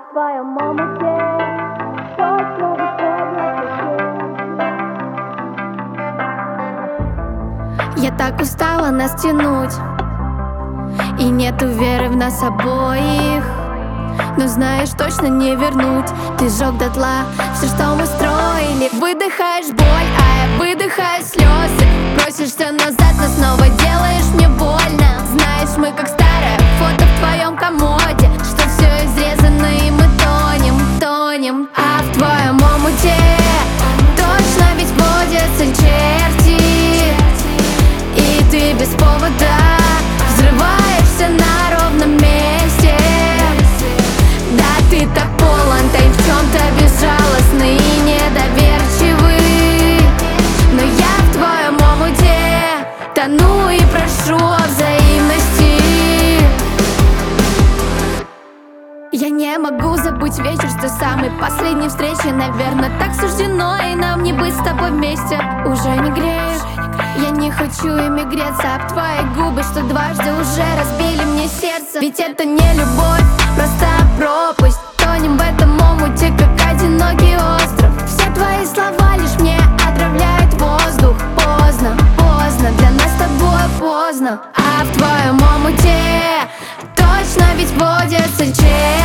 в твоем омуте точно выходит. Я так устала нас тянуть, и нету веры в нас обоих. Но знаешь, точно не вернуть. Ты сжег дотла все, что мы строили. Выдыхаешь боль, а я выдыхаю слезы. Просишься назад, но снова делаешь мне больно. Знаешь, мы как старое фото в твоем комоде, что все изрезано и мы тонем. А в твоем омуте точно ведь водятся черти, и ты без повода взрываешься на ровном месте. Да, ты так полон, ты в чем-то безжалостный и недоверчивый. Но я в твоем омуте тону и прошу о взаимности. Я не могу забыть вечер с той самой последней встречи. Наверное, так суждено и нам не быть с тобой вместе. Уже не греешь, я не хочу ими греться об твои губы, что дважды уже разбили мне сердце. Ведь это не любовь, просто пропасть. Тонем в этом омуте, как одинокий остров. Все твои слова лишь мне отравляют воздух. Поздно, для нас с тобой поздно. А в твоем омуте точно ведь водятся черти,